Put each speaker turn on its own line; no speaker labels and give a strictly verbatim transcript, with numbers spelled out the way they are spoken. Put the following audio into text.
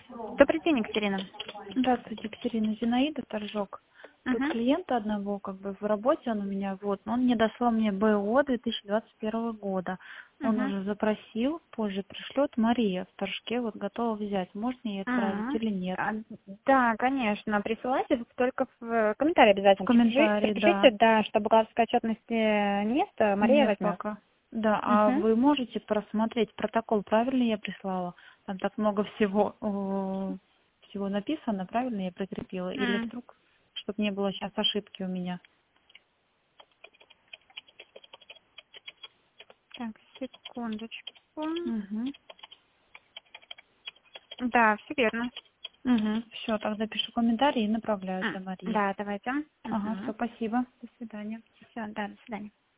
Добрый день, Екатерина.
Здравствуйте, Екатерина. Зинаида, торжок. Тут
Мгм.
клиента одного, как бы в работе он у меня, вот, но он не дослал мне БО две тысячи двадцать первого года. Он
Мгм.
уже запросил, позже пришлет. Мария в Торжке, вот готова взять. Можно ей отправить
Мгм.
или нет?
А, Да, конечно, присылайте, только в э, комментарии
В
обязательно припиши-
комментарии,
припишите,
да.
да, что бухгалтерской отчетности нет, а Мария
Нет
возьмет.
пока. Да, а
Мгм.
вы можете просмотреть протокол, правильно я прислала? Там так много всего, э, всего написано, правильно я прикрепила? Или
М.
вдруг, чтобы не было сейчас ошибки у меня?
Так, секундочку.
Угу.
Да, все верно.
Угу. Все, тогда пишу комментарий и направляю
М.
для Марии.
Да, давайте.
Ага, все,
Угу.
спасибо. До свидания.
Все, да, до свидания.